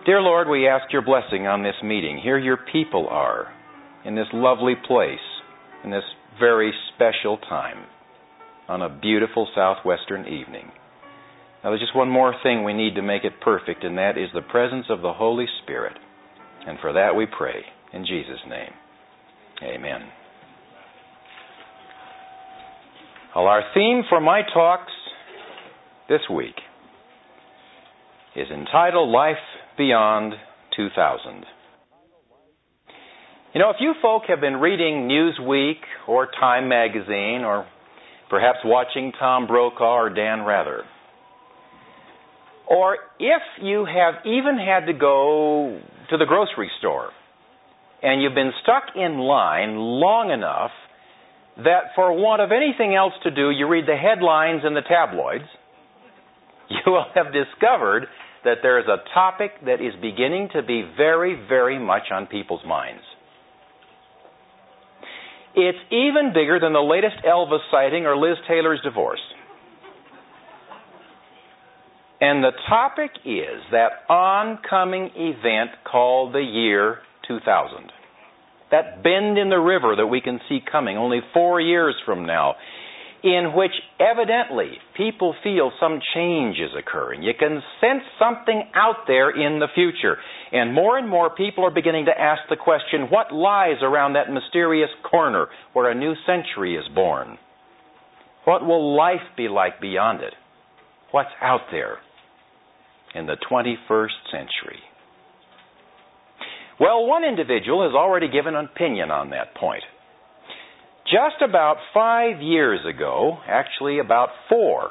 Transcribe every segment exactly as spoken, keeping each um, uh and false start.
Dear Lord, we ask your blessing on this meeting. Here your people are, in this lovely place, in this very special time, on a beautiful southwestern evening. Now there's just one more thing we need to make it perfect, and that is the presence of the Holy Spirit. And for that we pray, in Jesus' name. Amen. Well, our theme for my talks this week is entitled Life Beyond two thousand. You know, if you folk have been reading Newsweek or Time magazine or perhaps watching Tom Brokaw or Dan Rather, or if you have even had to go to the grocery store and you've been stuck in line long enough that for want of anything else to do, you read the headlines in the tabloids, you will have discovered that there is a topic that is beginning to be very, very much on people's minds. It's even bigger than the latest Elvis sighting or Liz Taylor's divorce. And the topic is that oncoming event called the year two thousand. That bend in the river that we can see coming only four years from now, in which evidently people feel some change is occurring. You can sense something out there in the future. And more and more people are beginning to ask the question, what lies around that mysterious corner where a new century is born? What will life be like beyond it? What's out there in the twenty-first century? Well, one individual has already given an opinion on that point. Just about five years ago, actually about four,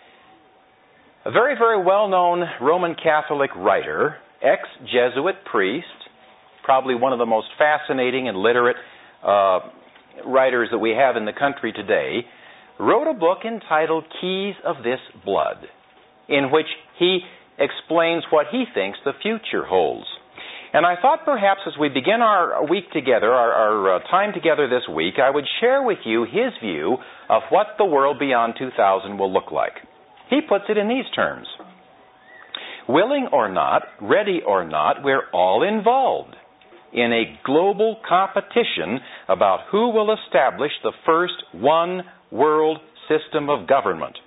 a very, very well-known Roman Catholic writer, ex-Jesuit priest, probably one of the most fascinating and literate uh, writers that we have in the country today, wrote a book entitled Keys of This Blood, in which he explains what he thinks the future holds. And I thought perhaps as we begin our week together, our, our uh, time together this week, I would share with you his view of what the world beyond two thousand will look like. He puts it in these terms. Willing or not, ready or not, we're all involved in a global competition about who will establish the first one world system of government.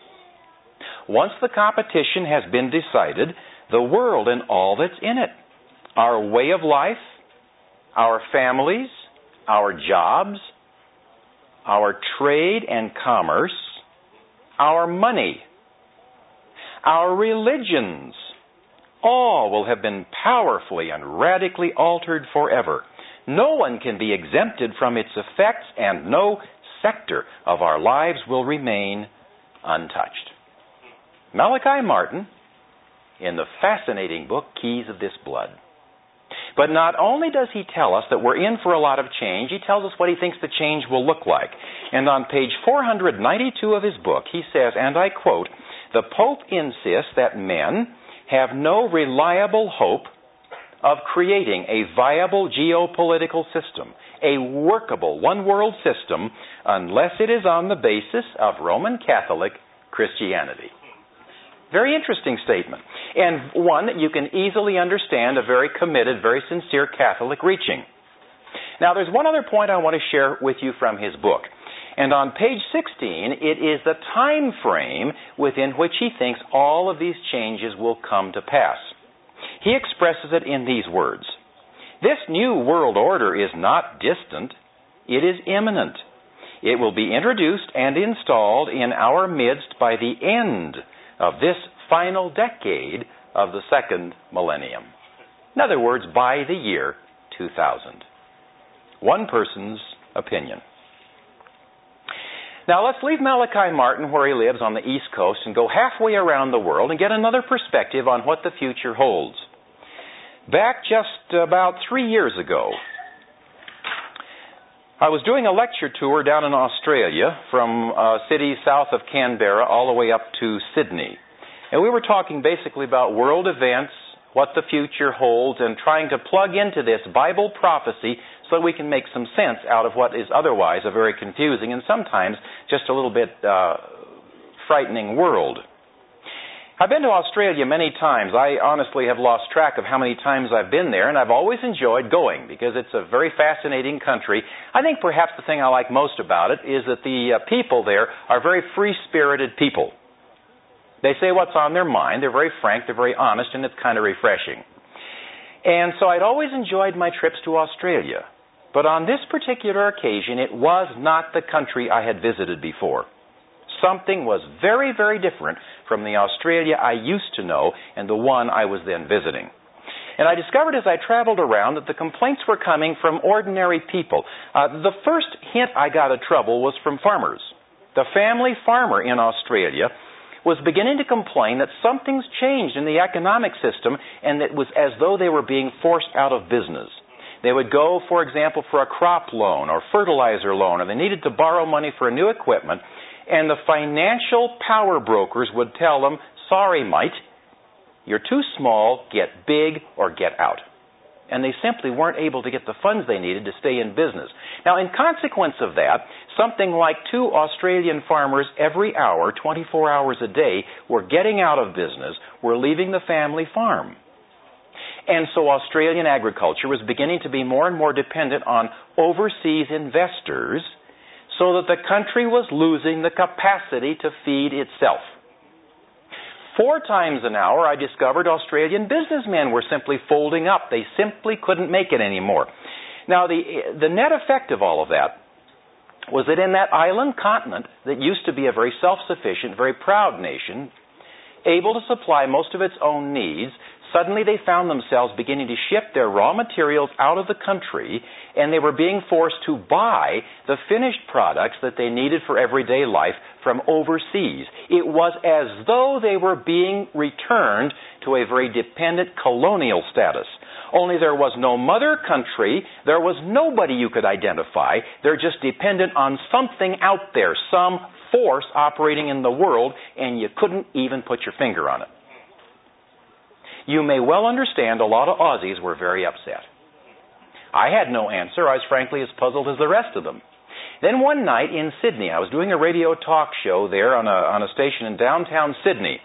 Once the competition has been decided, the world and all that's in it, our way of life, our families, our jobs, our trade and commerce, our money, our religions, all will have been powerfully and radically altered forever. No one can be exempted from its effects, and no sector of our lives will remain untouched. Malachi Martin, in the fascinating book, Keys of This Blood. But not only does he tell us that we're in for a lot of change, he tells us what he thinks the change will look like. And on page four hundred ninety-two of his book, he says, and I quote, "The Pope insists that men have no reliable hope of creating a viable geopolitical system, a workable one-world system, unless it is on the basis of Roman Catholic Christianity." Very interesting statement, and one that you can easily understand, a very committed, very sincere Catholic reaching. Now, there's one other point I want to share with you from his book, and on page sixteen, it is the time frame within which he thinks all of these changes will come to pass. He expresses it in these words: "This new world order is not distant, it is imminent. It will be introduced and installed in our midst by the end of this final decade of the second millennium." In other words, by the year two thousand. One person's opinion. Now let's leave Malachi Martin where he lives on the East Coast and go halfway around the world and get another perspective on what the future holds. Back just about three years ago, I was doing a lecture tour down in Australia from uh, cities south of Canberra all the way up to Sydney. And we were talking basically about world events, what the future holds, and trying to plug into this Bible prophecy so we can make some sense out of what is otherwise a very confusing and sometimes just a little bit uh, frightening world. I've been to Australia many times. I honestly have lost track of how many times I've been there, and I've always enjoyed going because it's a very fascinating country. I think perhaps the thing I like most about it is that the uh, people there are very free-spirited people. They say what's on their mind. They're very frank. They're very honest, and it's kind of refreshing. And so I'd always enjoyed my trips to Australia. But on this particular occasion, it was not the country I had visited before. Something was very, very different from the Australia I used to know and the one I was then visiting. And I discovered as I traveled around that the complaints were coming from ordinary people. Uh, the first hint I got of trouble was from farmers. The family farmer in Australia was beginning to complain that something's changed in the economic system and it was as though they were being forced out of business. They would go, for example, for a crop loan or fertilizer loan, or they needed to borrow money for new equipment, and the financial power brokers would tell them, sorry, mate, you're too small, get big, or get out. And they simply weren't able to get the funds they needed to stay in business. Now, in consequence of that, something like two Australian farmers every hour, twenty-four hours a day, were getting out of business, were leaving the family farm. And so Australian agriculture was beginning to be more and more dependent on overseas investors, so that the country was losing the capacity to feed itself. Four times an hour, I discovered Australian businessmen were simply folding up. They simply couldn't make it anymore. Now, the, the net effect of all of that was that in that island continent that used to be a very self-sufficient, very proud nation, able to supply most of its own needs, suddenly they found themselves beginning to ship their raw materials out of the country, and they were being forced to buy the finished products that they needed for everyday life from overseas. It was as though they were being returned to a very dependent colonial status. Only there was no mother country, there was nobody you could identify. They're just dependent on something out there, some force operating in the world, and you couldn't even put your finger on it. You may well understand a lot of Aussies were very upset. I had no answer. I was frankly as puzzled as the rest of them. Then one night in Sydney, I was doing a radio talk show there on a, on a station in downtown Sydney.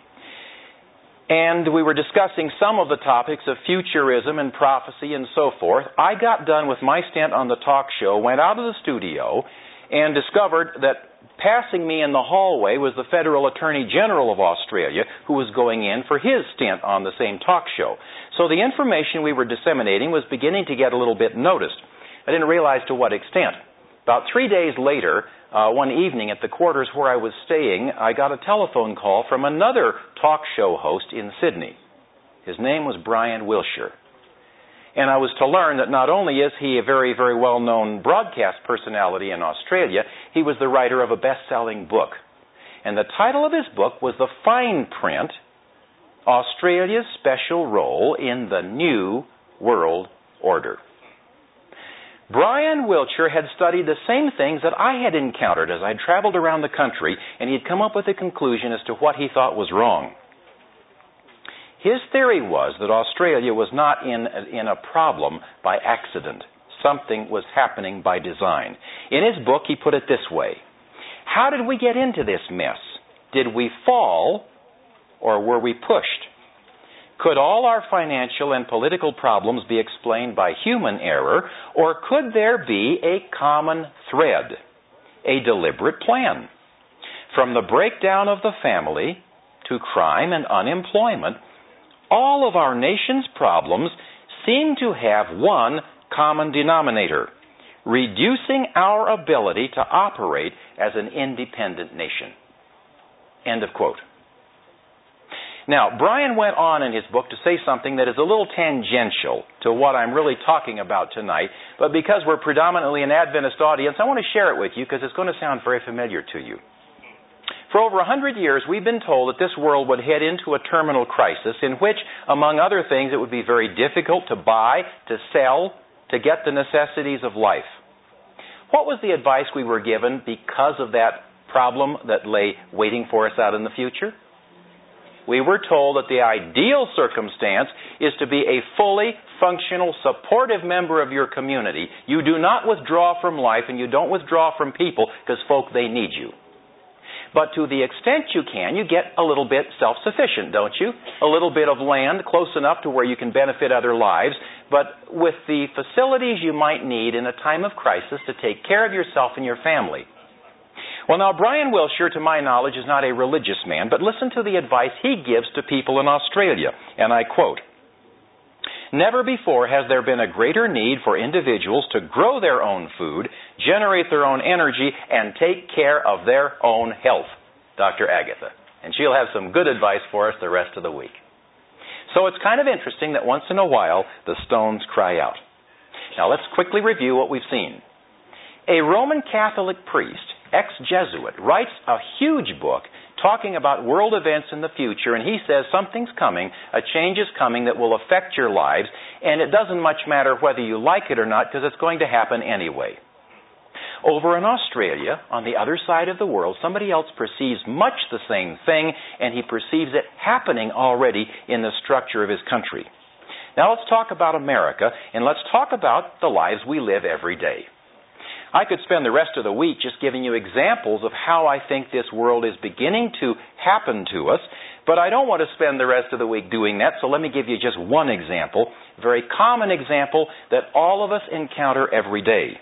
And we were discussing some of the topics of futurism and prophecy and so forth. I got done with my stint on the talk show, went out of the studio, and discovered that passing me in the hallway was the Federal Attorney General of Australia, who was going in for his stint on the same talk show. So the information we were disseminating was beginning to get a little bit noticed. I didn't realize to what extent. About three days later, uh, one evening at the quarters where I was staying, I got a telephone call from another talk show host in Sydney. His name was Brian Wilshire. And I was to learn that not only is he a very, very well-known broadcast personality in Australia, he was the writer of a best-selling book. And the title of his book was The Fine Print, Australia's Special Role in the New World Order. Brian Wilshire had studied the same things that I had encountered as I traveled around the country, and he had come up with a conclusion as to what he thought was wrong. His theory was that Australia was not in, in a problem by accident. Something was happening by design. In his book, he put it this way: how did we get into this mess? Did we fall, or were we pushed? Could all our financial and political problems be explained by human error, or could there be a common thread, a deliberate plan? From the breakdown of the family to crime and unemployment, all of our nation's problems seem to have one common denominator: reducing our ability to operate as an independent nation. End of quote. Now, Brian went on in his book to say something that is a little tangential to what I'm really talking about tonight, but because we're predominantly an Adventist audience, I want to share it with you because it's going to sound very familiar to you. For over a hundred years, we've been told that this world would head into a terminal crisis in which, among other things, it would be very difficult to buy, to sell, to get the necessities of life. What was the advice we were given because of that problem that lay waiting for us out in the future? We were told that the ideal circumstance is to be a fully functional, supportive member of your community. You do not withdraw from life and you don't withdraw from people because folk, they need you. But to the extent you can, you get a little bit self-sufficient, don't you? A little bit of land close enough to where you can benefit other lives, but with the facilities you might need in a time of crisis to take care of yourself and your family. Well, now, Brian Wilshire, to my knowledge, is not a religious man, but listen to the advice he gives to people in Australia, and I quote, "Never before has there been a greater need for individuals to grow their own food, generate their own energy, and take care of their own health." Doctor Agatha. And she'll have some good advice for us the rest of the week. So it's kind of interesting that once in a while, the stones cry out. Now let's quickly review what we've seen. A Roman Catholic priest, ex-Jesuit, writes a huge book talking about world events in the future, and he says something's coming, a change is coming that will affect your lives, and it doesn't much matter whether you like it or not because it's going to happen anyway. Over in Australia, on the other side of the world, somebody else perceives much the same thing, and he perceives it happening already in the structure of his country. Now let's talk about America, and let's talk about the lives we live every day. I could spend the rest of the week just giving you examples of how I think this world is beginning to happen to us, but I don't want to spend the rest of the week doing that, so let me give you just one example, a very common example that all of us encounter every day.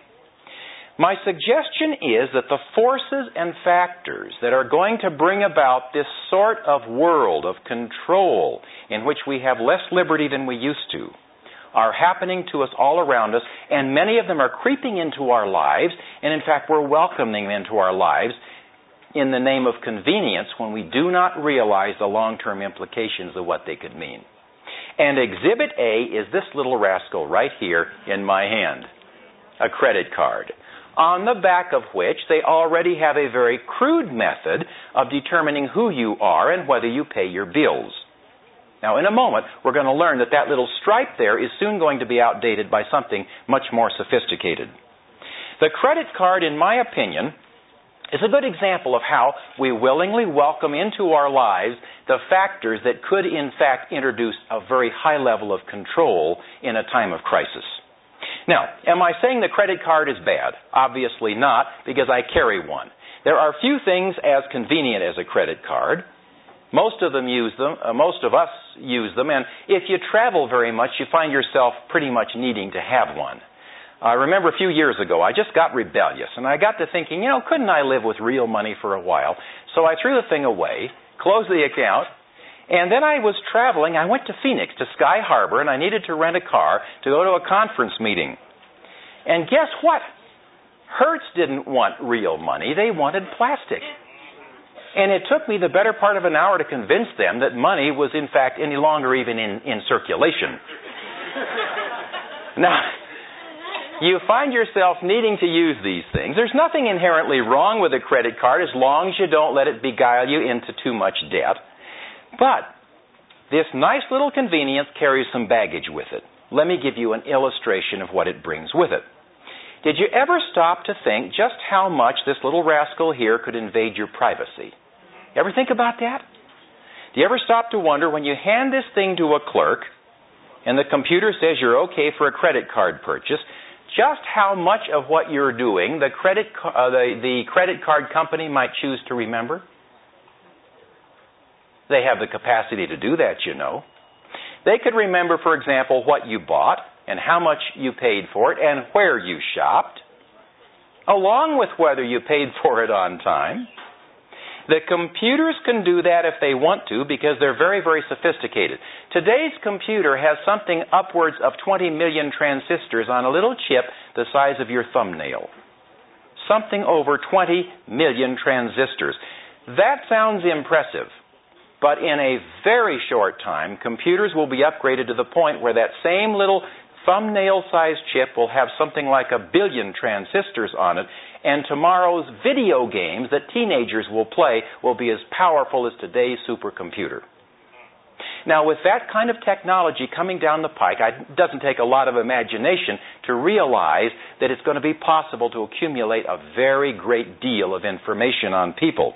My suggestion is that the forces and factors that are going to bring about this sort of world of control in which we have less liberty than we used to are happening to us all around us, and many of them are creeping into our lives, and in fact we're welcoming them into our lives in the name of convenience when we do not realize the long-term implications of what they could mean. And Exhibit A is this little rascal right here in my hand, a credit card, on the back of which they already have a very crude method of determining who you are and whether you pay your bills. Now, in a moment, we're going to learn that that little stripe there is soon going to be outdated by something much more sophisticated. The credit card, in my opinion, is a good example of how we willingly welcome into our lives the factors that could, in fact, introduce a very high level of control in a time of crisis. Now, am I saying the credit card is bad? Obviously not, because I carry one. There are few things as convenient as a credit card. Most of them use them, uh, most of us use them, and if you travel very much, you find yourself pretty much needing to have one. I remember a few years ago, I just got rebellious, and I got to thinking, you know, couldn't I live with real money for a while? So I threw the thing away, closed the account, and then I was traveling. I went to Phoenix, to Sky Harbor, and I needed to rent a car to go to a conference meeting. And guess what? Hertz didn't want real money. They wanted plastic. And it took me the better part of an hour to convince them that money was, in fact, any longer even in, in circulation. Now, you find yourself needing to use these things. There's nothing inherently wrong with a credit card as long as you don't let it beguile you into too much debt. But this nice little convenience carries some baggage with it. Let me give you an illustration of what it brings with it. Did you ever stop to think just how much this little rascal here could invade your privacy? Ever think about that? Do you ever stop to wonder when you hand this thing to a clerk and the computer says you're okay for a credit card purchase, just how much of what you're doing the credit, uh, the, the credit card company might choose to remember? They have the capacity to do that, you know. They could remember, for example, what you bought and how much you paid for it and where you shopped, along with whether you paid for it on time. The computers can do that if they want to because they're very, very sophisticated. Today's computer has something upwards of twenty million transistors on a little chip the size of your thumbnail. Something over twenty million transistors. That sounds impressive. But in a very short time, computers will be upgraded to the point where that same little thumbnail-sized chip will have something like a billion transistors on it, and tomorrow's video games that teenagers will play will be as powerful as today's supercomputer. Now, with that kind of technology coming down the pike, it doesn't take a lot of imagination to realize that it's going to be possible to accumulate a very great deal of information on people.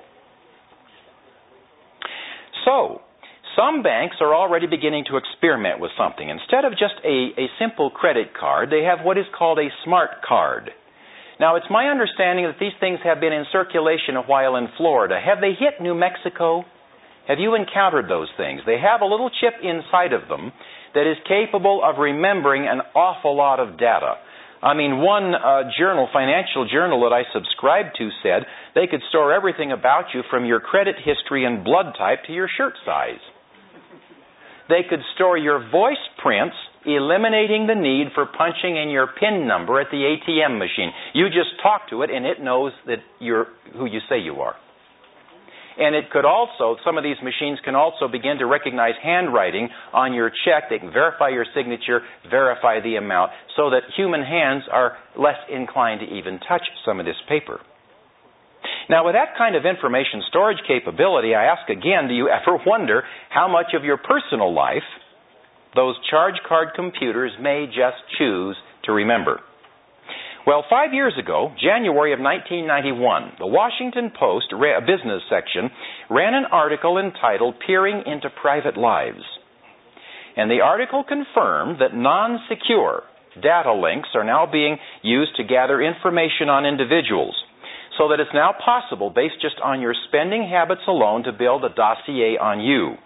So, some banks are already beginning to experiment with something. Instead of just a, a simple credit card, they have what is called a smart card. Now, it's my understanding that these things have been in circulation a while in Florida. Have they hit New Mexico? Have you encountered those things? They have a little chip inside of them that is capable of remembering an awful lot of data. I mean, one uh, journal, financial journal that I subscribed to said they could store everything about you from your credit history and blood type to your shirt size. They could store your voice prints, eliminating the need for punching in your PIN number at the A T M machine. You just talk to it and it knows that you're who you say you are. And it could also, some of these machines can also begin to recognize handwriting on your check. They can verify your signature, verify the amount, so that human hands are less inclined to even touch some of this paper. Now, with that kind of information storage capability, I ask again, do you ever wonder how much of your personal life those charge card computers may just choose to remember? Well, five years ago, January of nineteen ninety-one, the Washington Post a business section ran an article entitled Peering into Private Lives. And the article confirmed that non-secure data links are now being used to gather information on individuals, so that it's now possible, based just on your spending habits alone, to build a dossier on you.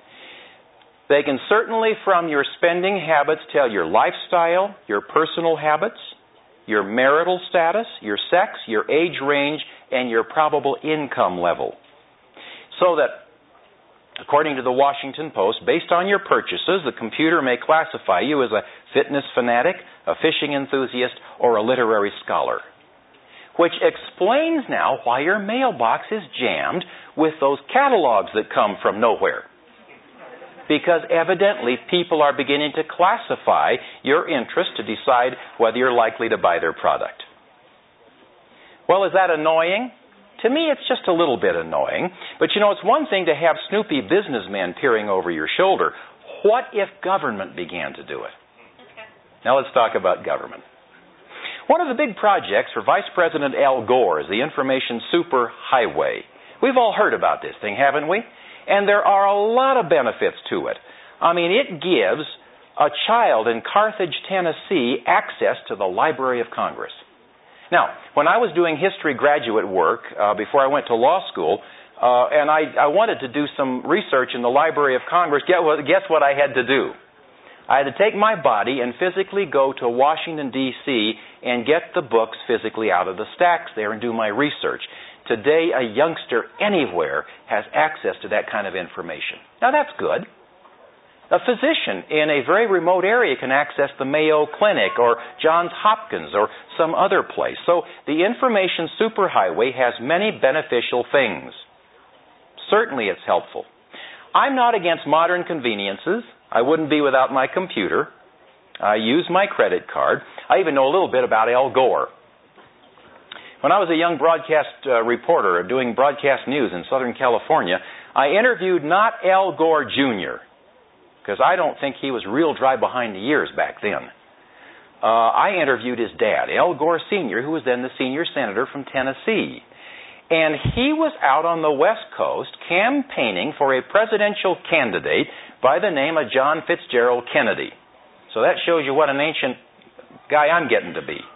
They can certainly, from your spending habits, tell your lifestyle, your personal habits, your marital status, your sex, your age range, and your probable income level. So that, according to the Washington Post, based on your purchases, the computer may classify you as a fitness fanatic, a fishing enthusiast, or a literary scholar. Which explains now why your mailbox is jammed with those catalogs that come from nowhere. Because evidently people are beginning to classify your interest to decide whether you're likely to buy their product. Well, is that annoying? To me, it's just a little bit annoying. But you know, it's one thing to have snoopy businessmen peering over your shoulder. What if government began to do it? Now let's talk about government. One of the big projects for Vice President Al Gore is the information superhighway. We've all heard about this thing, haven't we? And there are a lot of benefits to it. I mean, it gives a child in Carthage, Tennessee, access to the Library of Congress. Now, when I was doing history graduate work uh, before I went to law school, uh, and I, I wanted to do some research in the Library of Congress, guess what, guess what I had to do? I had to take my body and physically go to Washington, D C, and get the books physically out of the stacks there and do my research. Today, a youngster anywhere has access to that kind of information. Now, that's good. A physician in a very remote area can access the Mayo Clinic or Johns Hopkins or some other place. So the information superhighway has many beneficial things. Certainly it's helpful. I'm not against modern conveniences. I wouldn't be without my computer. I use my credit card. I even know a little bit about Al Gore. When I was a young broadcast uh, reporter doing broadcast news in Southern California, I interviewed not Al Gore Junior, because I don't think he was real dry behind the ears back then. Uh, I interviewed his dad, Al Gore Senior, who was then the senior senator from Tennessee. And he was out on the West Coast campaigning for a presidential candidate by the name of John Fitzgerald Kennedy. So that shows you what an ancient guy I'm getting to be.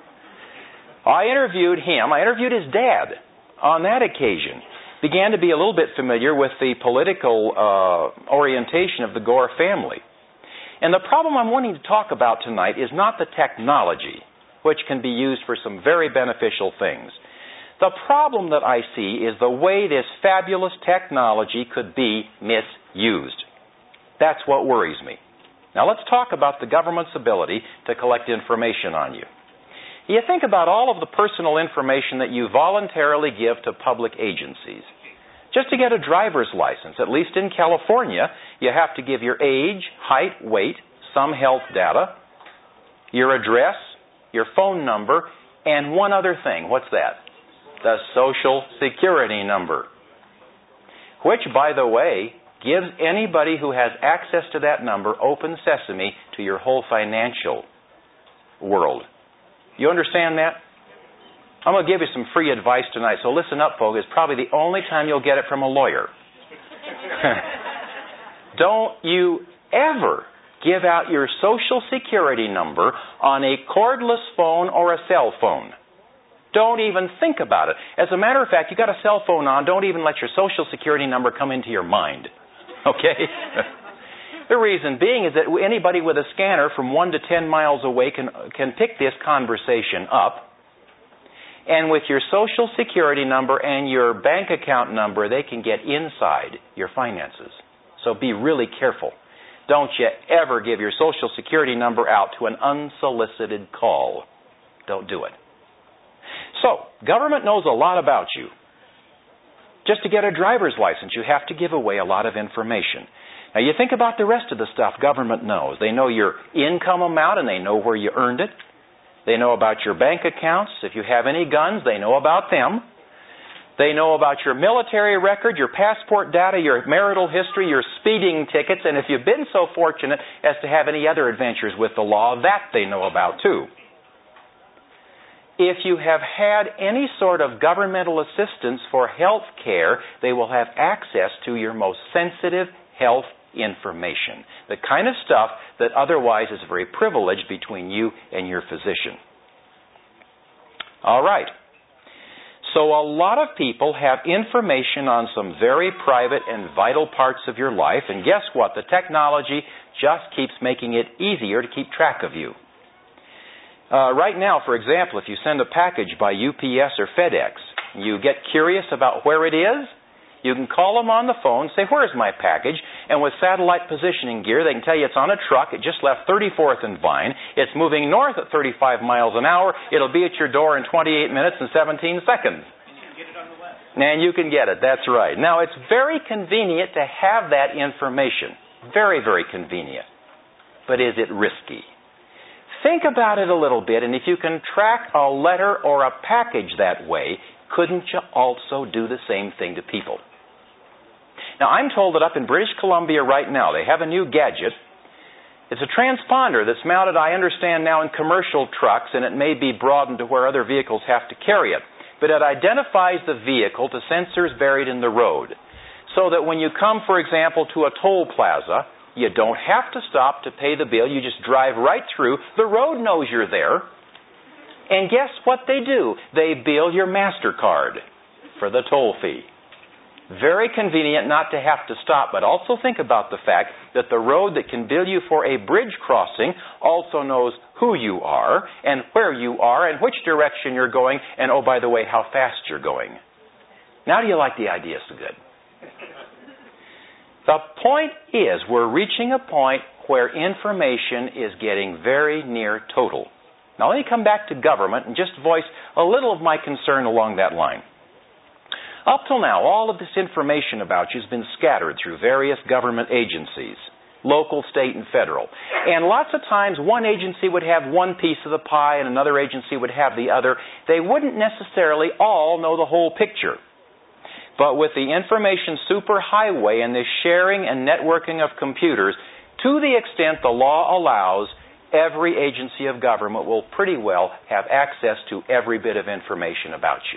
I interviewed him, I interviewed his dad on that occasion. Began to be a little bit familiar with the political uh, orientation of the Gore family. And the problem I'm wanting to talk about tonight is not the technology, which can be used for some very beneficial things. The problem that I see is the way this fabulous technology could be misused. That's what worries me. Now let's talk about the government's ability to collect information on you. You think about all of the personal information that you voluntarily give to public agencies. Just to get a driver's license, at least in California, you have to give your age, height, weight, some health data, your address, your phone number, and one other thing. What's that? The Social Security number. Which, by the way, gives anybody who has access to that number open sesame to your whole financial world. You understand that? I'm going to give you some free advice tonight, so listen up, folks. It's probably the only time you'll get it from a lawyer. Don't you ever give out your Social Security number on a cordless phone or a cell phone. Don't even think about it. As a matter of fact, you got a cell phone on, don't even let your Social Security number come into your mind. Okay? The reason being is that anybody with a scanner from one to ten miles away can, can pick this conversation up. And with your Social Security number and your bank account number, they can get inside your finances. So be really careful. Don't you ever give your Social Security number out to an unsolicited call. Don't do it. So, government knows a lot about you. Just to get a driver's license, you have to give away a lot of information. Now, you think about the rest of the stuff government knows. They know your income amount and they know where you earned it. They know about your bank accounts. If you have any guns, they know about them. They know about your military record, your passport data, your marital history, your speeding tickets, and if you've been so fortunate as to have any other adventures with the law, that they know about too. If you have had any sort of governmental assistance for health care, they will have access to your most sensitive health information. The kind of stuff that otherwise is very privileged between you and your physician. All right. So a lot of people have information on some very private and vital parts of your life, and guess what? The technology just keeps making it easier to keep track of you. Uh, right now, for example, if you send a package by U P S or FedEx, you get curious about where it is, you can call them on the phone, say, "Where's my package?" And with satellite positioning gear, they can tell you it's on a truck. It just left thirty-fourth and Vine. It's moving north at thirty-five miles an hour. It'll be at your door in twenty-eight minutes and seventeen seconds. And you can get it on the web. And you can get it. That's right. Now, it's very convenient to have that information. Very, very convenient. But is it risky? Think about it a little bit, and if you can track a letter or a package that way, couldn't you also do the same thing to people? Now, I'm told that up in British Columbia right now, they have a new gadget. It's a transponder that's mounted, I understand now, in commercial trucks, and it may be broadened to where other vehicles have to carry it. But it identifies the vehicle to sensors buried in the road. So that when you come, for example, to a toll plaza, you don't have to stop to pay the bill. You just drive right through. The road knows you're there. And guess what they do? They bill your MasterCard for the toll fee. Very convenient not to have to stop, but also think about the fact that the road that can bill you for a bridge crossing also knows who you are and where you are and which direction you're going and, oh, by the way, how fast you're going. Now do you like the idea so good? The point is we're reaching a point where information is getting very near total. Now let me come back to government and just voice a little of my concern along that line. Up till now, all of this information about you has been scattered through various government agencies, local, state, and federal. And lots of times one agency would have one piece of the pie and another agency would have the other. They wouldn't necessarily all know the whole picture. But with the information superhighway and the sharing and networking of computers, to the extent the law allows, every agency of government will pretty well have access to every bit of information about you.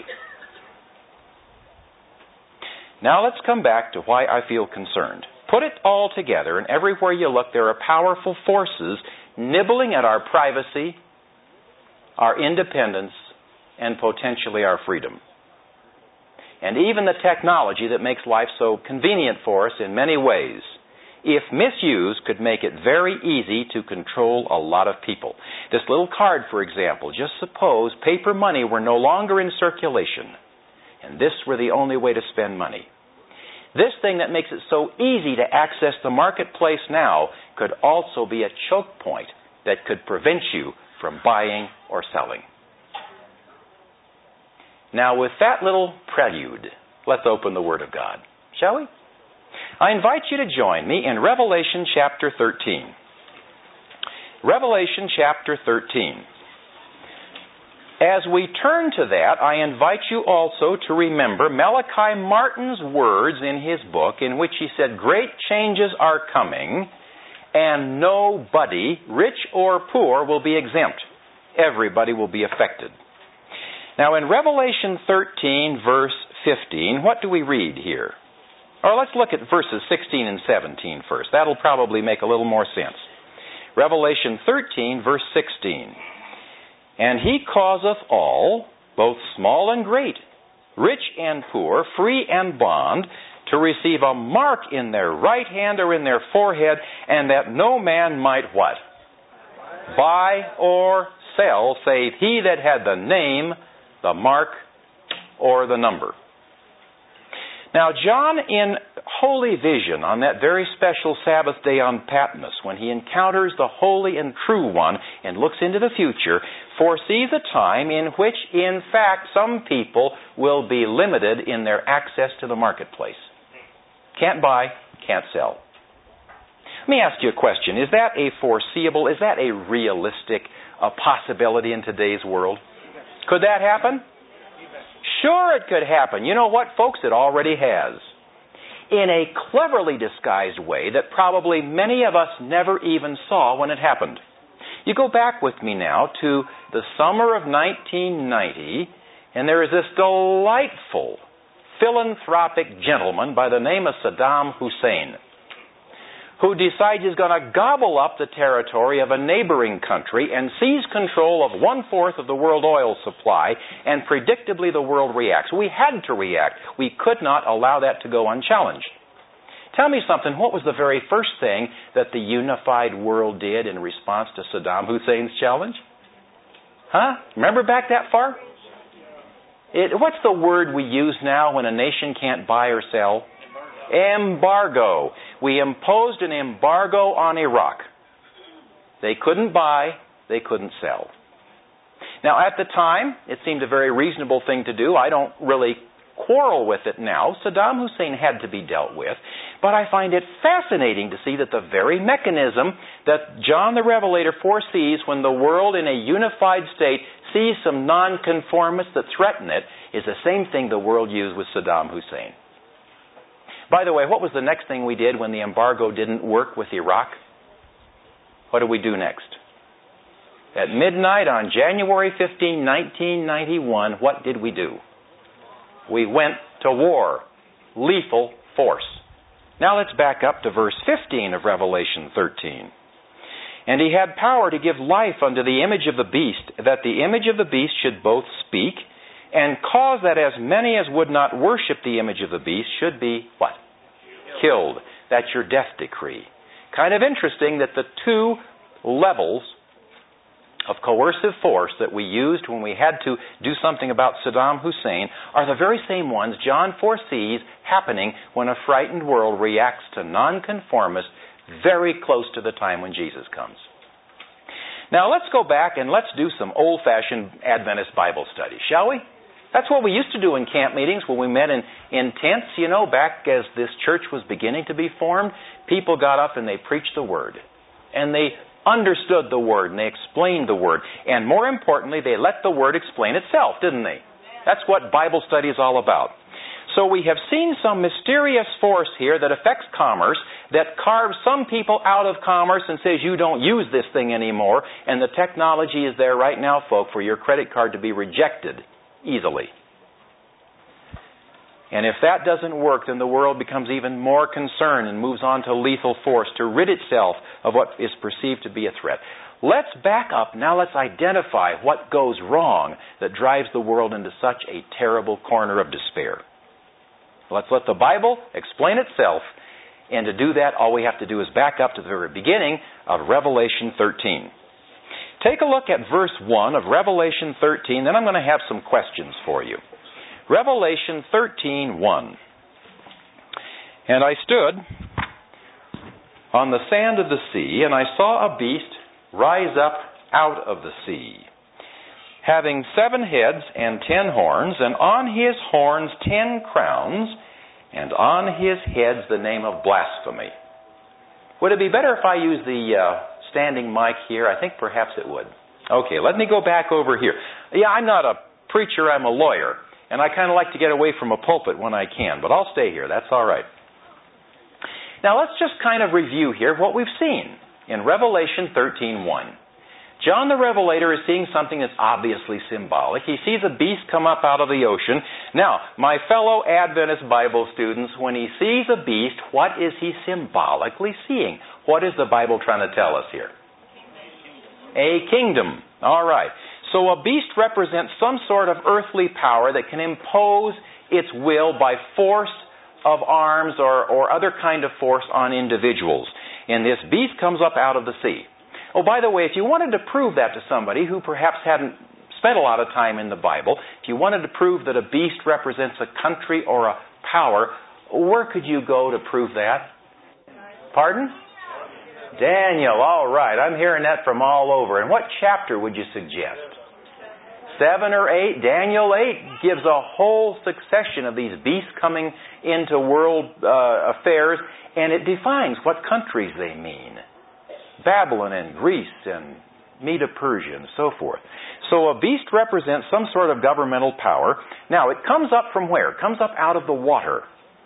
Now let's come back to why I feel concerned. Put it all together, and everywhere you look, there are powerful forces nibbling at our privacy, our independence, and potentially our freedom. And even the technology that makes life so convenient for us in many ways, if misused, could make it very easy to control a lot of people. This little card, for example, just suppose paper money were no longer in circulation, and this were the only way to spend money. This thing that makes it so easy to access the marketplace now could also be a choke point that could prevent you from buying or selling. Now, with that little prelude, let's open the Word of God, shall we? I invite you to join me in Revelation chapter thirteen. Revelation chapter thirteen. As we turn to that, I invite you also to remember Malachi Martin's words in his book in which he said, "Great changes are coming, and nobody, rich or poor, will be exempt. Everybody will be affected." Now, in Revelation thirteen, verse fifteen, what do we read here? Or let's look at verses sixteen and seventeen first. That'll probably make a little more sense. Revelation thirteen, verse sixteen. "And he causeth all both small and great, rich and poor, free and bond, to receive a mark in their right hand or in their forehead, and that no man might what? Buy or sell, save he that had the name, the mark, or the number. Now, John, in holy vision on that very special Sabbath day on Patmos, when he encounters the Holy and True One and looks into the future, foresees a time in which, in fact, some people will be limited in their access to the marketplace. Can't buy, can't sell. Let me ask you a question. Is that a foreseeable, is that a realistic a possibility in today's world? Could that happen? Sure, it could happen. You know what, folks? It already has. In a cleverly disguised way that probably many of us never even saw when it happened. You go back with me now to the summer of nineteen ninety, and there is this delightful philanthropic gentleman by the name of Saddam Hussein, who decides he's going to gobble up the territory of a neighboring country and seize control of one-fourth of the world oil supply, and predictably the world reacts. We had to react. We could not allow that to go unchallenged. Tell me something, what was the very first thing that the unified world did in response to Saddam Hussein's challenge? Huh? Remember back that far? It, what's the word we use now when a nation can't buy or sell? Embargo. We imposed an embargo on Iraq. They couldn't buy, they couldn't sell. Now, at the time, it seemed a very reasonable thing to do. I don't really quarrel with it now. Saddam Hussein had to be dealt with. But I find it fascinating to see that the very mechanism that John the Revelator foresees when the world in a unified state sees some nonconformists that threaten it is the same thing the world used with Saddam Hussein. By the way, what was the next thing we did when the embargo didn't work with Iraq? What did we do next? At midnight on January fifteenth, nineteen ninety-one, what did we do? We went to war. Lethal force. Now let's back up to verse fifteen of Revelation thirteen. And he had power to give life unto the image of the beast, that the image of the beast should both speak and cause that as many as would not worship the image of the beast should be, what? Killed. That's your death decree. Kind of interesting that the two levels of coercive force that we used when we had to do something about Saddam Hussein are the very same ones John foresees happening when a frightened world reacts to nonconformists very close to the time when Jesus comes. Now let's go back and let's do some old-fashioned Adventist Bible study, shall we? That's what we used to do in camp meetings when we met in, in tents. You know, back as this church was beginning to be formed, people got up and they preached the Word. And they understood the Word and they explained the Word. And more importantly, they let the Word explain itself, didn't they? That's what Bible study is all about. So we have seen some mysterious force here that affects commerce, that carves some people out of commerce and says you don't use this thing anymore. And the technology is there right now, folk, for your credit card to be rejected easily. And if that doesn't work, then the world becomes even more concerned and moves on to lethal force to rid itself of what is perceived to be a threat. Let's back up. Now let's identify what goes wrong that drives the world into such a terrible corner of despair. Let's let the Bible explain itself. And to do that, all we have to do is back up to the very beginning of Revelation thirteen. Take a look at verse one of Revelation thirteen, then I'm going to have some questions for you. Revelation thirteen, one. And I stood on the sand of the sea, and I saw a beast rise up out of the sea, having seven heads and ten horns, and on his horns ten crowns, and on his heads the name of blasphemy. Would it be better if I use the uh, standing mic here? I think perhaps it would. Okay, let me go back over here. Yeah, I'm not a preacher, I'm a lawyer. And I kind of like to get away from a pulpit when I can, but I'll stay here. That's all right. Now let's just kind of review here what we've seen in Revelation thirteen, one. John the Revelator is seeing something that's obviously symbolic. He sees a beast come up out of the ocean. Now, my fellow Adventist Bible students, when he sees a beast, what is he symbolically seeing? What is the Bible trying to tell us here? A kingdom. All right. So a beast represents some sort of earthly power that can impose its will by force of arms or, or other kind of force on individuals. And this beast comes up out of the sea. Oh, by the way, if you wanted to prove that to somebody who perhaps hadn't spent a lot of time in the Bible, if you wanted to prove that a beast represents a country or a power, where could you go to prove that? Pardon? Daniel, all right. I'm hearing that from all over. And what chapter would you suggest? Seven or eight? Daniel eight gives a whole succession of these beasts coming into world uh, affairs, and it defines what countries they mean. Babylon and Greece and Medo-Persia and so forth. So a beast represents some sort of governmental power. Now, it comes up from where? It comes up out of the water.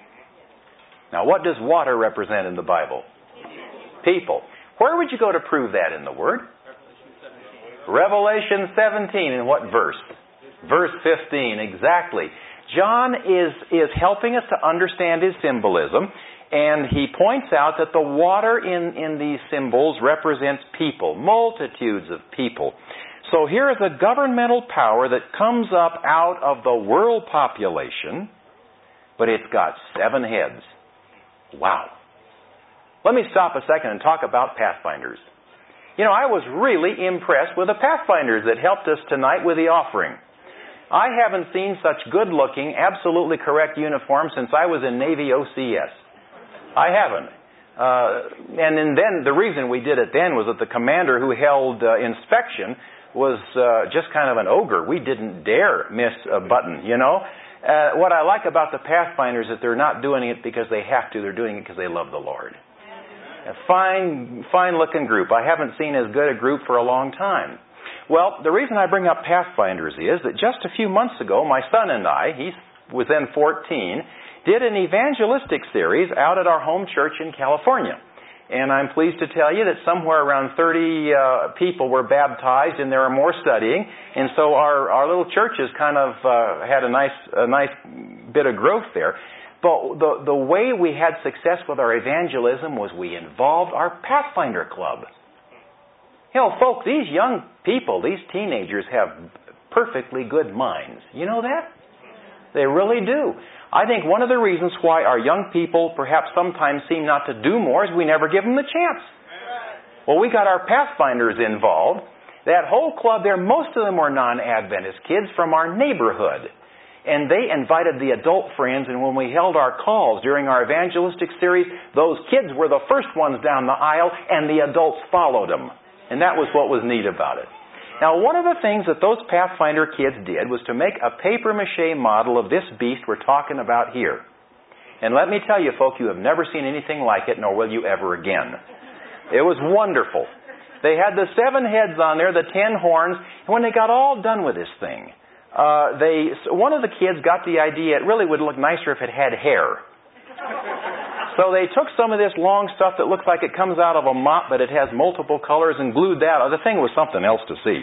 Now, what does water represent in the Bible? People. Where would you go to prove that in the Word? Revelation seventeen. In what verse? Verse fifteen, exactly. John is, is helping us to understand his symbolism, and he points out that the water in, in these symbols represents people, multitudes of people. So here is a governmental power that comes up out of the world population, but it's got seven heads. Wow. Let me stop a second and talk about Pathfinders. You know, I was really impressed with the Pathfinders that helped us tonight with the offering. I haven't seen such good-looking, absolutely correct uniforms since I was in Navy O C S. I haven't. Uh, and then, then the reason we did it then was that the commander who held uh, inspection was uh, just kind of an ogre. We didn't dare miss a button, you know. Uh, what I like about the Pathfinders is that they're not doing it because they have to. They're doing it because they love the Lord. A fine, fine-looking group. I haven't seen as good a group for a long time. Well, the reason I bring up Pathfinders is that just a few months ago, my son and I, he was then fourteen, did an evangelistic series out at our home church in California. And I'm pleased to tell you that somewhere around thirty uh, people were baptized, and there are more studying. And so our, our little church has kind of uh, had a nice a nice bit of growth there. But the, the way we had success with our evangelism was we involved our Pathfinder Club. You know, folks, these young people, these teenagers have perfectly good minds. You know that? They really do. I think one of the reasons why our young people perhaps sometimes seem not to do more is we never give them the chance. Well, we got our Pathfinders involved. That whole club there, most of them were non-Adventist kids from our neighborhood. And they invited the adult friends, and when we held our calls during our evangelistic series, those kids were the first ones down the aisle, and the adults followed them. And that was what was neat about it. Now, one of the things that those Pathfinder kids did was to make a papier-mâché model of this beast we're talking about here. And let me tell you, folks, you have never seen anything like it, nor will you ever again. It was wonderful. They had the seven heads on there, the ten horns, and when they got all done with this thing, uh, they one of the kids got the idea it really would look nicer if it had hair. So they took some of this long stuff that looks like it comes out of a mop, but it has multiple colors, and glued that. The thing was something else to see.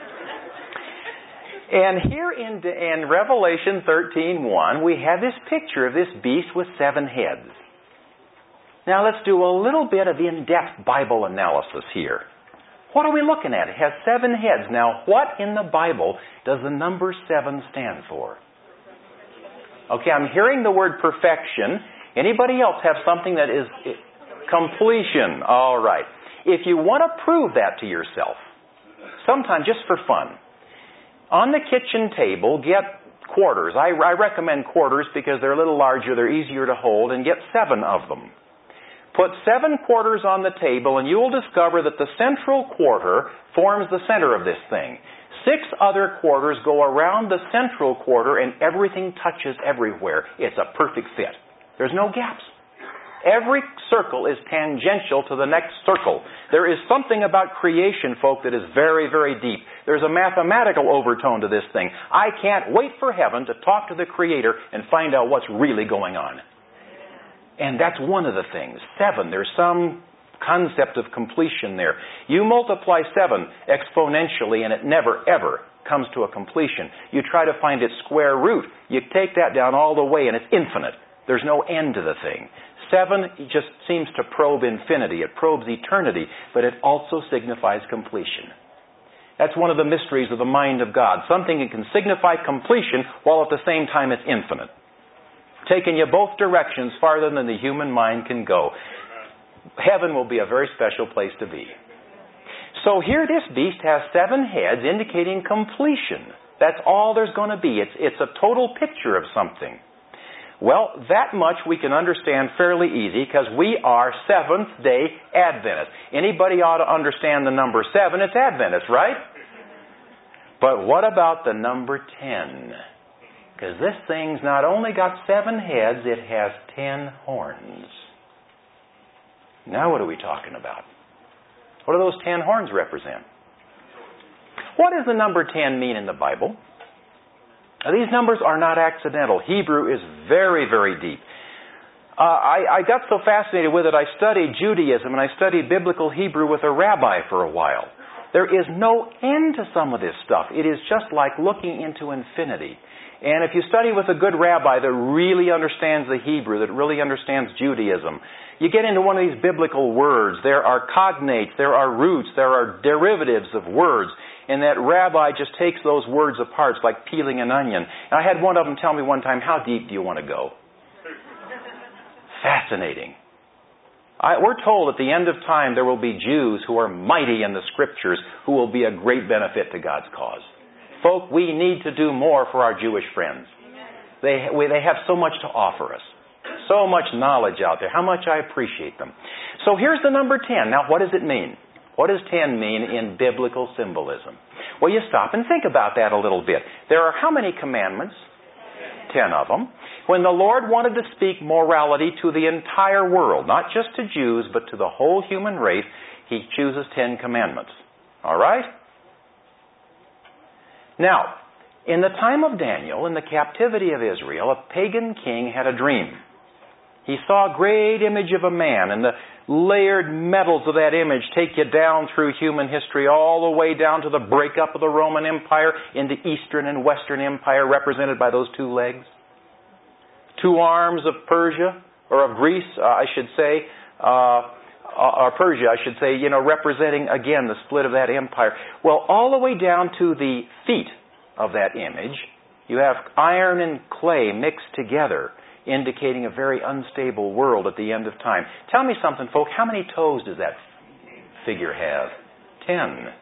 And here in, in Revelation thirteen one, we have this picture of this beast with seven heads. Now let's do a little bit of in-depth Bible analysis here. What are we looking at? It has seven heads. Now, what in the Bible does the number seven stand for? Okay, I'm hearing the word perfection. Anybody else have something that is completion? All right. If you want to prove that to yourself, sometime just for fun, on the kitchen table, get quarters. I, I recommend quarters because they're a little larger, they're easier to hold, and get seven of them. Put seven quarters on the table, and you will discover that the central quarter forms the center of this thing. Six other quarters go around the central quarter, and everything touches everywhere. It's a perfect fit. There's no gaps. Every circle is tangential to the next circle. There is something about creation, folk, that is very, very deep. There's a mathematical overtone to this thing. I can't wait for heaven to talk to the Creator and find out what's really going on. And that's one of the things. Seven, there's some concept of completion there. You multiply seven exponentially and it never, ever comes to a completion. You try to find its square root. You take that down all the way and it's infinite. There's no end to the thing. Seven just seems to probe infinity. It probes eternity, but it also signifies completion. That's one of the mysteries of the mind of God. Something that can signify completion while at the same time it's infinite. Taking you both directions farther than the human mind can go. Heaven will be a very special place to be. So here this beast has seven heads indicating completion. That's all there's going to be. It's, it's a total picture of something. Well, that much we can understand fairly easy because we are Seventh-day Adventists. Anybody ought to understand the number seven. It's Adventist, right? But what about the number ten? Because this thing's not only got seven heads, it has ten horns. Now what are we talking about? What do those ten horns represent? What does the number ten mean in the Bible? Now, these numbers are not accidental. Hebrew is very, very deep. Uh, I, I got so fascinated with it, I studied Judaism and I studied biblical Hebrew with a rabbi for a while. There is no end to some of this stuff. It is just like looking into infinity. And if you study with a good rabbi that really understands the Hebrew, that really understands Judaism, you get into one of these biblical words. There are cognates, there are roots, there are derivatives of words. And that rabbi just takes those words apart. It's like peeling an onion. And I had one of them tell me one time, how deep do you want to go? Fascinating. I, we're told at the end of time there will be Jews who are mighty in the Scriptures who will be a great benefit to God's cause. Folk, we need to do more for our Jewish friends. They, we, they have so much to offer us. So much knowledge out there. How much I appreciate them. So here's the number ten. Now, what does it mean? What does ten mean in biblical symbolism? Well, you stop and think about that a little bit. There are how many commandments? Ten of them. When the Lord wanted to speak morality to the entire world, not just to Jews, but to the whole human race, He chooses ten commandments. All right? Now, in the time of Daniel, in the captivity of Israel, a pagan king had a dream. He saw a great image of a man, and the layered metals of that image take you down through human history, all the way down to the breakup of the Roman Empire into Eastern and Western Empire, represented by those two legs. Two arms of Persia, or of Greece, uh, I should say, uh, or Persia, I should say, you know, representing, again, the split of that empire. Well, all the way down to the feet of that image, you have iron and clay mixed together, indicating a very unstable world at the end of time. Tell me something, folk. How many toes does that figure have? Ten.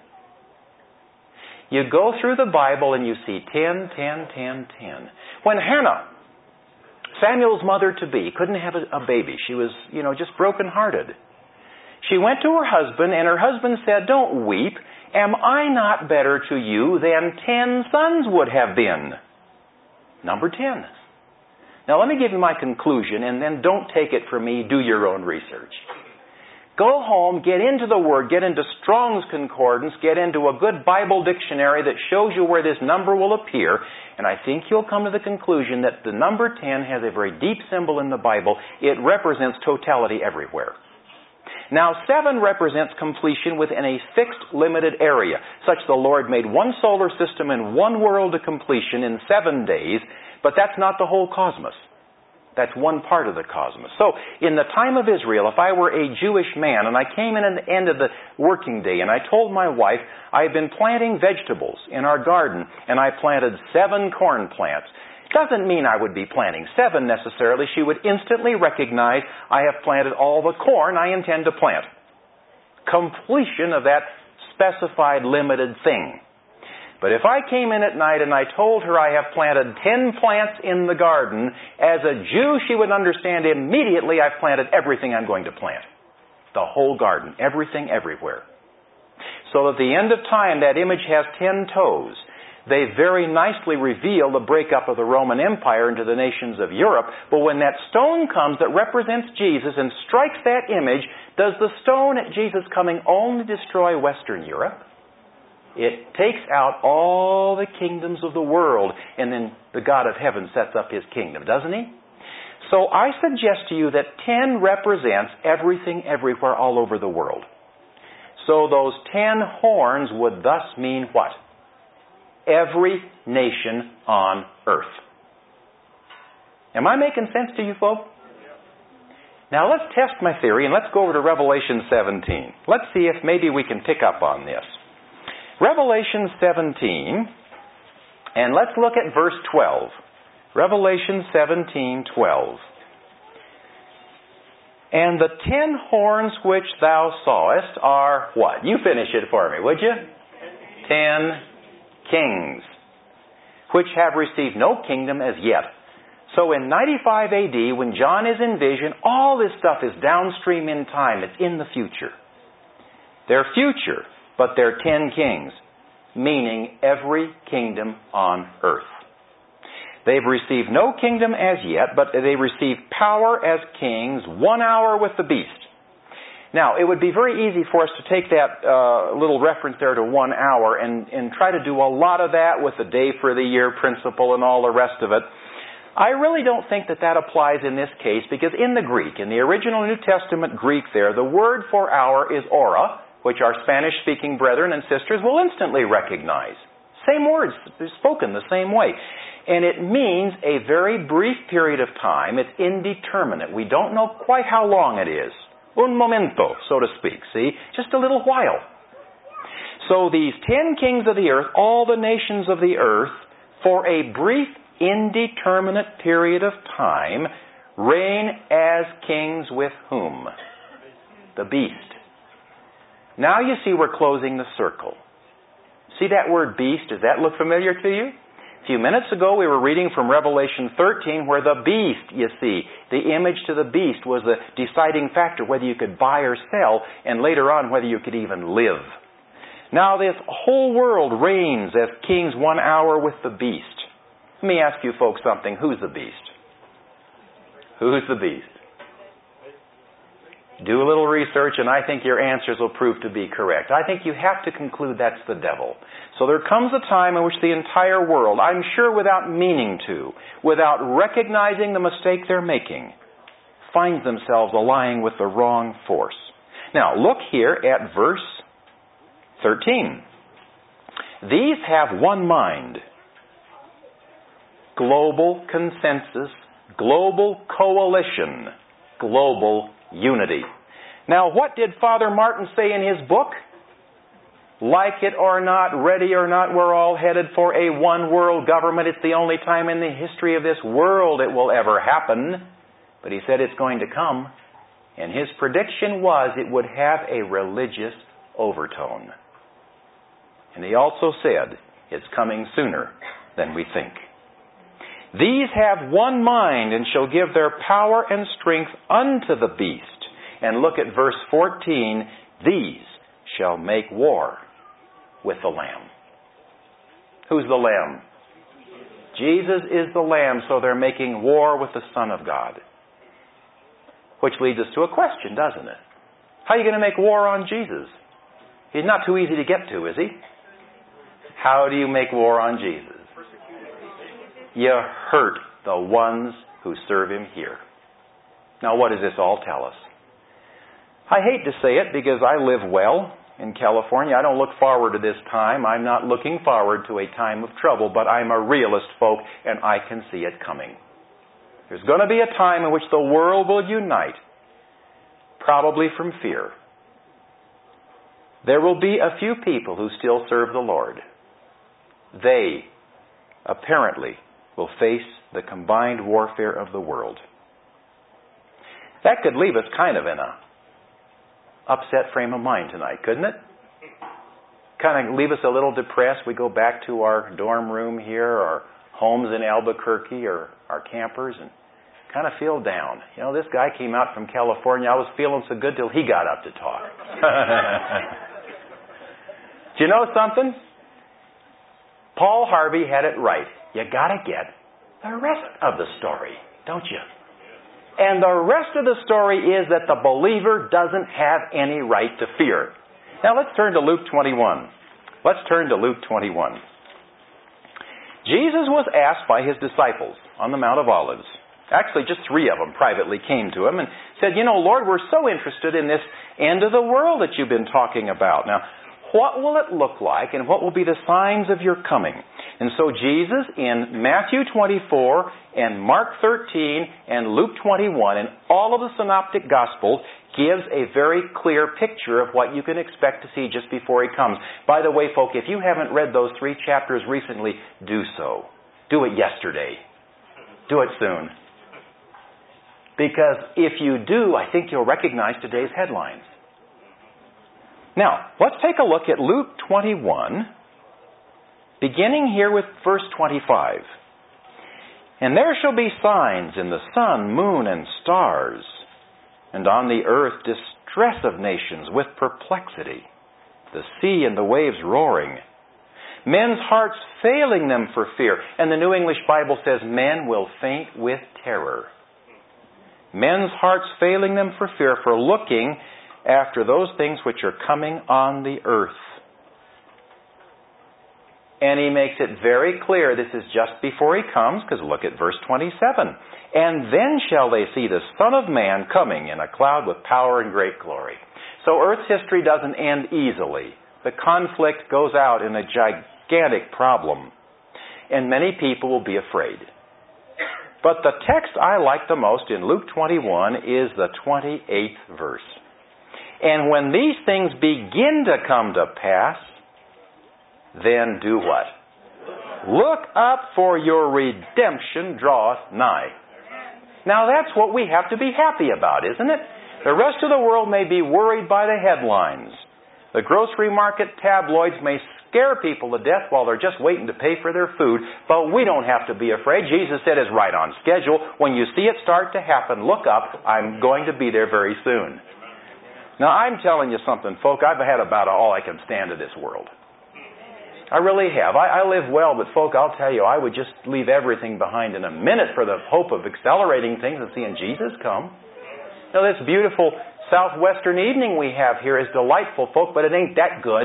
You go through the Bible and you see ten, ten, ten, ten. When Hannah, Samuel's mother-to-be, couldn't have a baby. She was, you know, just broken-hearted. She went to her husband, and her husband said, "Don't weep. Am I not better to you than ten sons would have been?" Number ten. Now, let me give you my conclusion, and then don't take it from me. Do your own research. Go home, get into the Word, get into Strong's Concordance, get into a good Bible dictionary that shows you where this number will appear, and I think you'll come to the conclusion that the number ten has a very deep symbol in the Bible. It represents totality everywhere. Now, seven represents completion within a fixed, limited area. Such the Lord made one solar system and one world to completion in seven days, but that's not the whole cosmos. That's one part of the cosmos. So, in the time of Israel, if I were a Jewish man and I came in at the end of the working day and I told my wife I had been planting vegetables in our garden and I planted seven corn plants, doesn't mean I would be planting seven necessarily. She would instantly recognize I have planted all the corn I intend to plant. Completion of that specified limited thing. But if I came in at night and I told her I have planted ten plants in the garden, as a Jew she would understand immediately I've planted everything I'm going to plant. The whole garden, everything everywhere. So at the end of time that image has ten toes. They very nicely reveal the breakup of the Roman Empire into the nations of Europe. But when that stone comes that represents Jesus and strikes that image, does the stone at Jesus' coming only destroy Western Europe? It takes out all the kingdoms of the world, and then the God of heaven sets up His kingdom, doesn't He? So I suggest to you that ten represents everything everywhere all over the world. So those ten horns would thus mean what? Every nation on earth. Am I making sense to you folk? Now let's test my theory and let's go over to Revelation seventeen. Let's see if maybe we can pick up on this. Revelation seventeen, and let's look at verse twelve. Revelation seventeen, twelve. And the ten horns which thou sawest are what? You finish it for me, would you? Ten kings, which have received no kingdom as yet. So in ninety-five A D, when John is in vision, all this stuff is downstream in time. It's in the future. They're future, but they're ten kings, meaning every kingdom on earth. They've received no kingdom as yet, but they receive power as kings, one hour with the beast. Now, it would be very easy for us to take that uh, little reference there to one hour and, and try to do a lot of that with the day for the year principle and all the rest of it. I really don't think that that applies in this case, because in the Greek, in the original New Testament Greek there, the word for hour is ora, which our Spanish-speaking brethren and sisters will instantly recognize. Same words, they're spoken the same way. And it means a very brief period of time. It's indeterminate. We don't know quite how long it is. Un momento, so to speak, see? Just a little while. So these ten kings of the earth, all the nations of the earth, for a brief, indeterminate period of time, reign as kings with whom? The beast. Now you see we're closing the circle. See that word beast? Does that look familiar to you? A few minutes ago we were reading from Revelation thirteen where the beast, you see, the image to the beast was the deciding factor whether you could buy or sell, and later on whether you could even live. Now this whole world reigns as kings one hour with the beast. Let me ask you folks something. Who's the beast? Who's the beast? Do a little research, and I think your answers will prove to be correct. I think you have to conclude that's the devil. So there comes a time in which the entire world, I'm sure without meaning to, without recognizing the mistake they're making, finds themselves allying with the wrong force. Now, look here at verse thirteen. These have one mind, global consensus, global coalition, global unity. Now, what did Father Martin say in his book? Like it or not, ready or not, we're all headed for a one-world government. It's the only time in the history of this world it will ever happen. But he said it's going to come. And his prediction was it would have a religious overtone. And he also said it's coming sooner than we think. These have one mind and shall give their power and strength unto the beast. And look at verse fourteen. These shall make war with the Lamb. Who's the Lamb? Jesus is the Lamb, so they're making war with the Son of God. Which leads us to a question, doesn't it? How are you going to make war on Jesus? He's not too easy to get to, is he? How do you make war on Jesus? You hurt the ones who serve him here. Now, what does this all tell us? I hate to say it because I live well in California. I don't look forward to this time. I'm not looking forward to a time of trouble, but I'm a realist, folk, and I can see it coming. There's going to be a time in which the world will unite, probably from fear. There will be a few people who still serve the Lord. They, apparently, will face the combined warfare of the world. That could leave us kind of in a upset frame of mind tonight, couldn't it? Kind of leave us a little depressed. We go back to our dorm room here, our homes in Albuquerque, or our campers, and kind of feel down. You know, this guy came out from California. I was feeling so good till he got up to talk. Do you know something? Paul Harvey had it right. You got to get the rest of the story, don't you? And the rest of the story is that the believer doesn't have any right to fear. Now let's turn to Luke twenty-one. Let's turn to Luke twenty-one. Jesus was asked by his disciples on the Mount of Olives. Actually, just three of them privately came to him and said, you know, Lord, we're so interested in this end of the world that you've been talking about. Now, what will it look like and what will be the signs of your coming? And so Jesus in Matthew twenty-four and Mark thirteen and Luke twenty-one and all of the synoptic Gospels gives a very clear picture of what you can expect to see just before He comes. By the way, folk, if you haven't read those three chapters recently, do so. Do it yesterday. Do it soon. Because if you do, I think you'll recognize today's headlines. Now, let's take a look at Luke twenty-one, beginning here with verse twenty-five. And there shall be signs in the sun, moon, and stars, and on the earth distress of nations with perplexity, the sea and the waves roaring, men's hearts failing them for fear. And the New English Bible says, men will faint with terror. Men's hearts failing them for fear, for looking after those things which are coming on the earth. And He makes it very clear this is just before He comes, because look at verse twenty-seven. And then shall they see the Son of Man coming in a cloud with power and great glory. So Earth's history doesn't end easily. The conflict goes out in a gigantic problem. And many people will be afraid. But the text I like the most in Luke twenty-one is the twenty-eighth verse. And when these things begin to come to pass, then do what? Look up, for your redemption draweth nigh. Now that's what we have to be happy about, isn't it? The rest of the world may be worried by the headlines. The grocery market tabloids may scare people to death while they're just waiting to pay for their food, but we don't have to be afraid. Jesus said it's right on schedule. When you see it start to happen, look up. I'm going to be there very soon. Now, I'm telling you something, folk. I've had about all I can stand of this world. I really have. I, I live well, but folk, I'll tell you, I would just leave everything behind in a minute for the hope of accelerating things and seeing Jesus come. Now, this beautiful southwestern evening we have here is delightful, folk, but it ain't that good.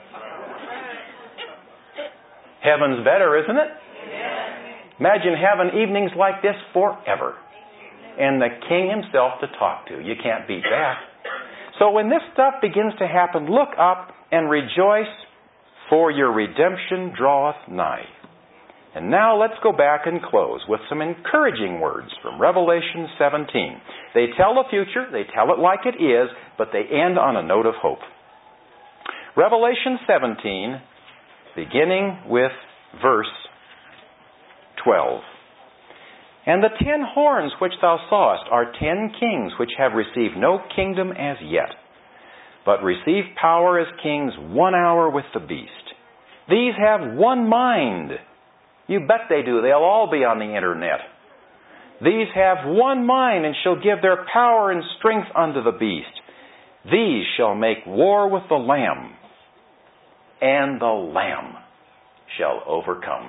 Heaven's better, isn't it? Imagine having evenings like this forever. And the King Himself to talk to. You can't beat that. So when this stuff begins to happen, look up and rejoice, for your redemption draweth nigh. And now let's go back and close with some encouraging words from Revelation seventeen. They tell the future, they tell it like it is, but they end on a note of hope. Revelation seventeen, beginning with verse twelve. And the ten horns which thou sawest are ten kings which have received no kingdom as yet, but receive power as kings one hour with the beast. These have one mind. You bet they do. They'll all be on the internet. These have one mind and shall give their power and strength unto the beast. These shall make war with the Lamb, and the Lamb shall overcome.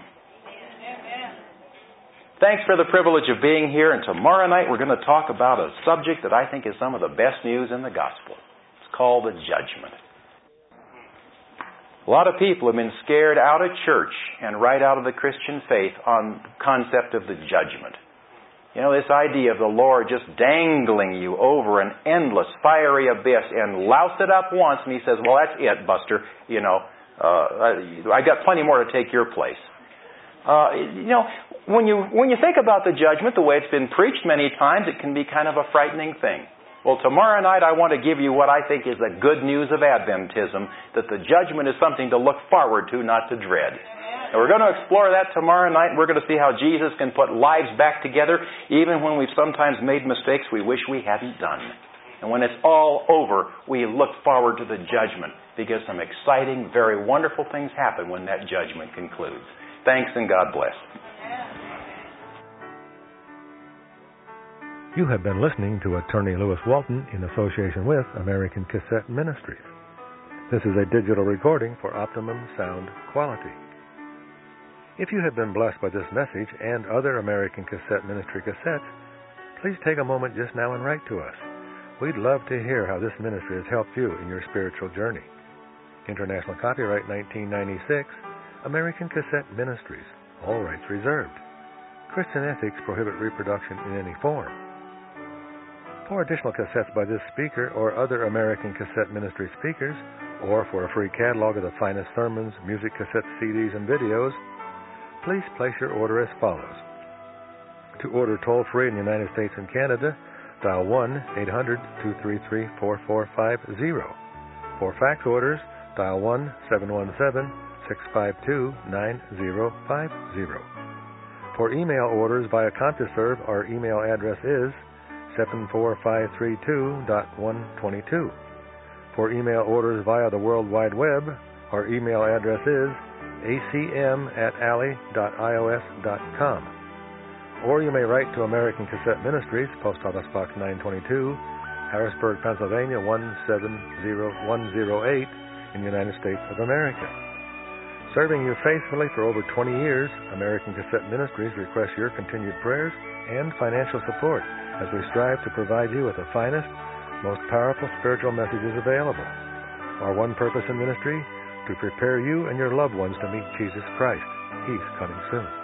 Thanks for the privilege of being here, and tomorrow night we're going to talk about a subject that I think is some of the best news in the gospel. It's called the judgment. A lot of people have been scared out of church and right out of the Christian faith on the concept of the judgment. You know, this idea of the Lord just dangling you over an endless fiery abyss and louse it up once, and He says, well, that's it, Buster. You know, uh, I got plenty more to take your place. Uh, you know, when you when you think about the judgment, the way it's been preached many times, it can be kind of a frightening thing. Well, tomorrow night I want to give you what I think is the good news of Adventism, that the judgment is something to look forward to, not to dread. And we're going to explore that tomorrow night. We're going to see how Jesus can put lives back together, even when we've sometimes made mistakes we wish we hadn't done. And when it's all over, we look forward to the judgment, because some exciting, very wonderful things happen when that judgment concludes. Thanks, and God bless. You have been listening to Attorney Lewis Walton in association with American Cassette Ministries. This is a digital recording for optimum sound quality. If you have been blessed by this message and other American Cassette Ministry cassettes, please take a moment just now and write to us. We'd love to hear how this ministry has helped you in your spiritual journey. International copyright nineteen ninety-six, American Cassette Ministries, all rights reserved. Christian ethics prohibit reproduction in any form. For additional cassettes by this speaker or other American Cassette Ministry speakers, or for a free catalog of the finest sermons, music cassettes, C Ds, and videos, please place your order as follows. To order toll-free in the United States and Canada, dial one eight hundred two three three four four five zero. For fax orders, dial one seven one seven six five two nine zero five zero. For email orders via CompuServe, our email address is seven four five three two dot one two two. For email orders via the World Wide Web, our email address is a c m at alley dot i o s dot com. Or you may write to American Cassette Ministries, Post Office Box nine twenty-two, Harrisburg, Pennsylvania one seven zero one zero eight in the United States of America. Serving you faithfully for over twenty years, American Cassette Ministries requests your continued prayers and financial support as we strive to provide you with the finest, most powerful spiritual messages available. Our one purpose in ministry, to prepare you and your loved ones to meet Jesus Christ. He's coming soon.